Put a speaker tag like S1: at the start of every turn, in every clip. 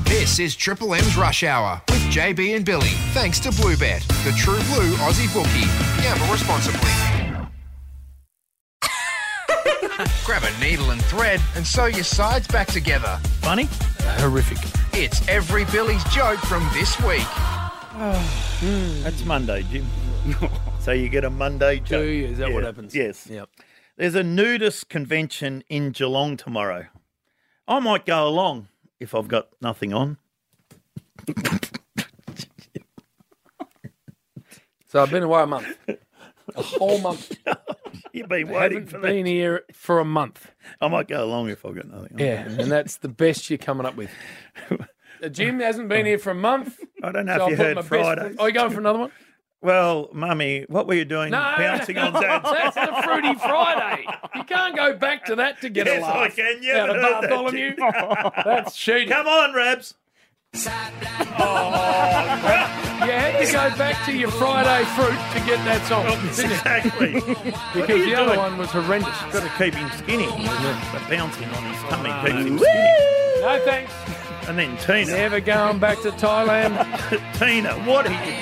S1: This is Triple M's Rush Hour with JB and Billy. Thanks to Bluebet, the true blue Aussie bookie. Gamble responsibly. Grab a needle and thread and sew your sides back together.
S2: Funny?
S3: Horrific.
S1: It's every Billy's joke from this week.
S2: That's Monday, Jim. So you get a Monday joke.
S3: Do you? Is that
S2: Yeah.
S3: what happens?
S2: Yes.
S3: Yep.
S2: There's a nudist convention in Geelong tomorrow. I might go along if I've got nothing on.
S3: So I've been away a month. A whole month.
S2: You've been
S3: I
S2: waiting
S3: haven't
S2: for
S3: been
S2: that.
S3: here for a month.
S2: I might go along if I've got nothing on.
S3: Yeah, and that's the best you're coming up with. Jim hasn't been here for a month.
S2: I don't know
S3: so
S2: if you
S3: I'll put
S2: heard
S3: my
S2: Friday.
S3: Best... Are you going for another one?
S2: Well, Mummy, what were you doing bouncing on Dad's
S3: That's the Fruity Friday. You can't go back to that to get
S2: Yes,
S3: a laugh.
S2: I can. You
S3: Out
S2: haven't
S3: of
S2: heard that,
S3: Bartholomew.
S2: Jim.
S3: That's cheating.
S2: Come on, Rabs.
S3: You had to go back to your Friday fruit to get that song, didn't you?
S2: Exactly.
S3: Because the other one was horrendous.
S2: Got to keep him skinny. But bouncing on his tummy keeps him skinny.
S3: No thanks.
S2: And then Tina.
S3: Never going back to Thailand.
S2: Tina, what are you?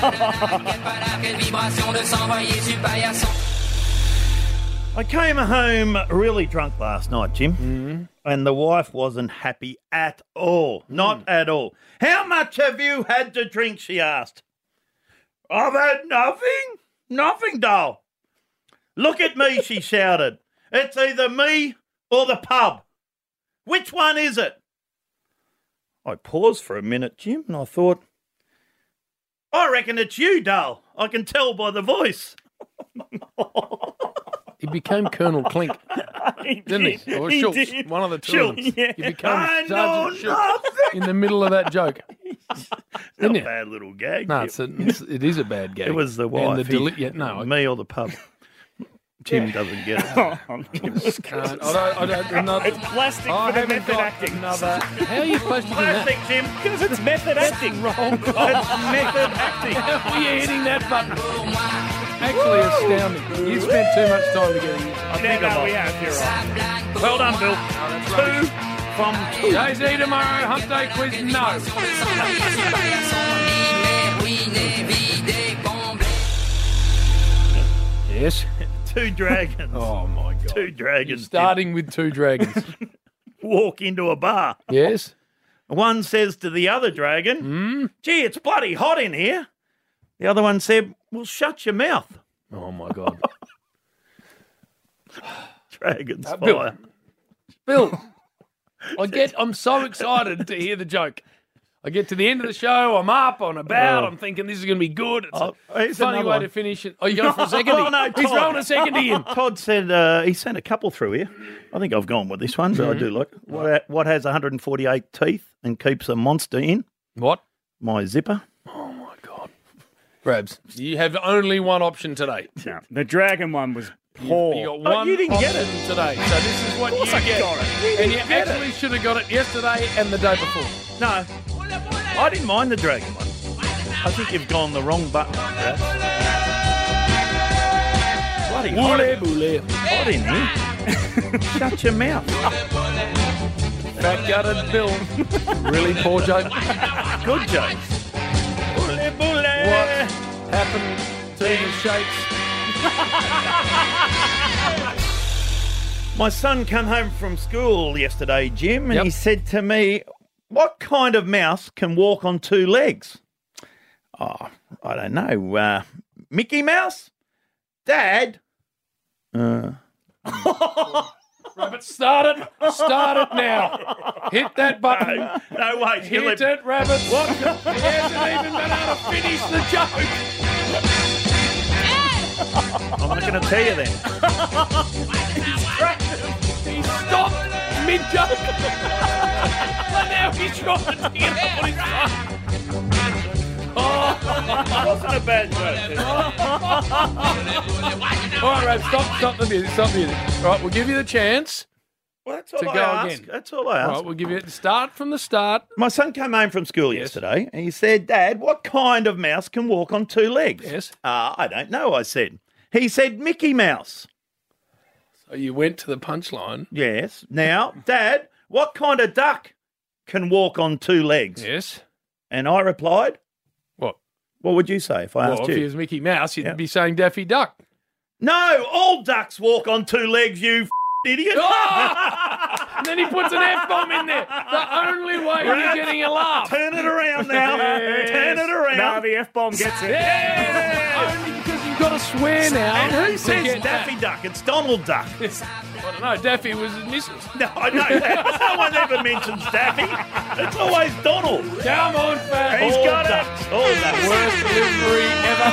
S2: I came home really drunk last night, Jim, and the wife wasn't happy at all. Not at all. How much have you had to drink, she asked. I've had nothing. Nothing, doll. Look at me, she shouted. It's either me or the pub. Which one is it? I paused for a minute, Jim, and I thought, I reckon it's you, doll. I can tell by the voice.
S3: He became Colonel Clink, didn't he? Or Schultz,
S2: did.
S3: one of the two of them.
S2: Yeah.
S3: He became
S2: I know
S3: Sergeant Schultz
S2: nothing.
S3: in the middle of that joke.
S2: Not
S3: Didn't
S2: a
S3: it?
S2: bad little gag.
S3: No,
S2: Jim.
S3: it is a bad gag.
S2: It was the
S3: And
S2: wife.
S3: the no,
S2: me or the pub. Jim doesn't get it.
S3: I don't,
S4: It's plastic
S3: I
S4: for the
S3: haven't
S4: method
S3: got
S4: acting.
S3: another. How are you supposed to do that?
S2: Plastic, Jim.
S4: Because it's method acting.
S3: Wrong.
S2: It's method acting.
S3: How are you hitting that button? Actually astounding. You spent too much time to get it.
S2: I think
S4: No,
S2: I'm
S4: we
S2: off.
S4: have. You're right.
S2: Well done, Bill. Two from two.
S3: Daisy tomorrow, hump day quiz, no. Yes.
S2: Two dragons.
S3: Oh my God.
S2: Two
S3: You're
S2: dragons.
S3: starting with two dragons.
S2: Walk into a bar.
S3: Yes.
S2: One says to the other dragon, gee, it's bloody hot in here. The other one said, well, shut your mouth.
S3: Oh my God.
S2: Dragons
S3: Bill.
S2: fire.
S3: Bill, I'm so excited to hear the joke. I get to the end of the show, I'm up, I'm about, I'm thinking this is going to be good. It's a
S2: here's
S3: funny
S2: another
S3: way
S2: one.
S3: to finish it. Oh, you going for a second?
S2: Oh, no,
S3: He's
S2: Todd.
S3: rolling a second in.
S2: Todd said he sent a couple through here. I think I've gone with this one, but I do like it. What has 148 teeth and keeps a monster in?
S3: What?
S2: My zipper.
S3: Oh my God. Rabs, you have only one option today.
S4: No, the dragon one was poor.
S3: You got one
S2: you didn't get
S3: option today. So this is what you
S4: I
S3: get.
S4: got it.
S3: And you actually should have got it yesterday and the day before.
S2: No, I didn't mind the dragon one. I think you've gone the wrong button. Brad. Bloody hot,
S3: Boule.
S2: hot in here. Shut your mouth.
S3: Fat gutted Bill. Really poor joke.
S2: Good jokes.
S3: What happened to the shakes?
S2: My son come home from school yesterday, Jim, and
S3: Yep.
S2: he said to me, what kind of mouse can walk on two legs? Oh, I don't know. Mickey Mouse? Dad?
S3: Rabbit, start it. Start it now. Hit that button.
S2: No, wait.
S3: Hit it, Rabbit. What? He hasn't even been able to finish the joke.
S2: I'm not going to tell you then.
S3: He stopped mid-joke. And now he's trying to get it on his phone.
S2: It wasn't a bad joke.
S3: All right, Rab, stop the music, stop the music. All right, we'll give you the chance.
S2: Well, that's all
S3: To
S2: I
S3: go
S2: ask.
S3: again.
S2: That's all I
S3: All
S2: ask.
S3: right, we'll give you start from the start.
S2: My son came home from school yesterday and he said, Dad, what kind of mouse can walk on two legs?
S3: Yes.
S2: I don't know, I said. He said, Mickey Mouse.
S3: So you went to the punchline.
S2: Yes. Now, Dad, what kind of duck can walk on two legs?
S3: Yes.
S2: And I replied,
S3: What?
S2: what would you say if I
S3: Well,
S2: asked
S3: if he
S2: you?
S3: was Mickey Mouse, you'd
S2: Yeah.
S3: be saying Daffy Duck.
S2: No, all ducks walk on two legs, you idiot.
S3: And then he puts an F-bomb in there. The only way you're getting a laugh.
S2: Turn it around now.
S3: Yes.
S2: Turn it around.
S4: No, the F-bomb gets it.
S3: Yeah. Only because you've got to swear now.
S2: And who
S3: to
S2: says
S3: get
S2: Daffy
S3: that.
S2: Duck? It's Donald Duck.
S3: I don't know. Daffy was his missus.
S2: No, I know that. No one ever mentions Daffy. It's always Donald.
S3: Come on, Fat.
S2: He's
S3: All
S2: got
S3: ducks.
S2: it. All ducks.
S3: Worst delivery ever.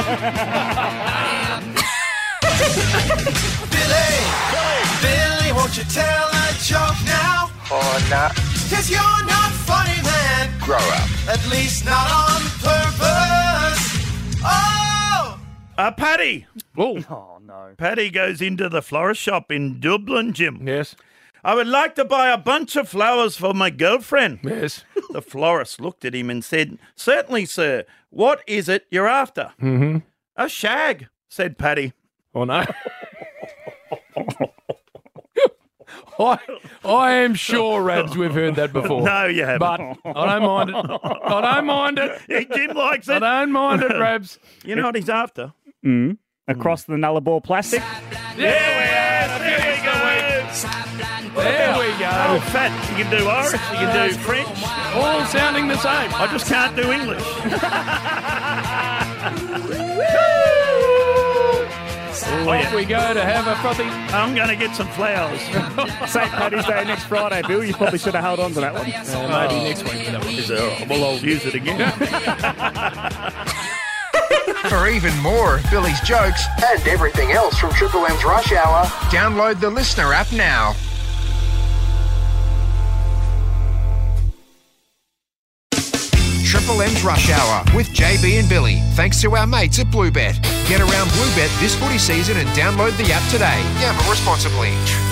S5: Billy, won't you tell a joke now?
S1: Oh, nah.
S5: 'Cause you're not funny, man.
S1: Grow up.
S5: At least not on purpose. Oh!
S2: Paddy.
S3: Oh,
S4: Oh, no.
S2: Paddy goes into the florist shop in Dublin, Jim.
S3: yes.
S2: I would like to buy a bunch of flowers for my girlfriend.
S3: Yes.
S2: The florist looked at him and said, "Certainly, sir. What is it you're after?"
S3: Mm-hmm.
S2: "A shag," said Paddy.
S3: Oh, no. I am sure, Rabs, we've heard that before.
S2: No, you haven't.
S3: But I don't mind it. I don't mind it.
S2: Jim likes
S3: I
S2: it.
S3: don't mind it, Rabs.
S2: You know what he's after?
S4: Across the Nullarbor plastic.
S2: Yes, there we go.
S3: There we
S2: Oh,
S3: go.
S2: fat. You can do Irish, you can do French.
S3: All sounding the same.
S2: I just can't do English.
S3: Off we go to have a frothy.
S2: I'm going to get some flowers.
S4: St. Paddy's Day next Friday, Bill. You probably should have held on to that one.
S3: Maybe next week.
S2: Is there- well, I'll use it again.
S1: For even more of Billy's jokes and everything else from Triple M's Rush Hour, download the Listener app now. Triple M's Rush Hour with JB and Billy, thanks to our mates at Bluebet. Get around Bluebet this footy season and download the app today. Gamble responsibly.